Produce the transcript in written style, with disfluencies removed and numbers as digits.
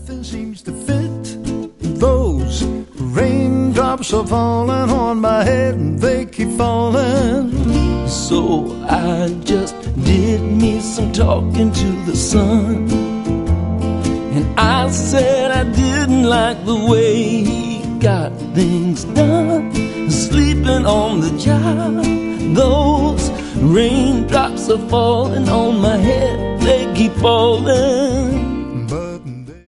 Nothing seems to fit. Those raindrops are falling on my head, and they keep falling. So I just did me some talking to the sun, and I said I didn't like the way he got things done, sleeping on the job. Those raindrops are falling on my head, they keep falling.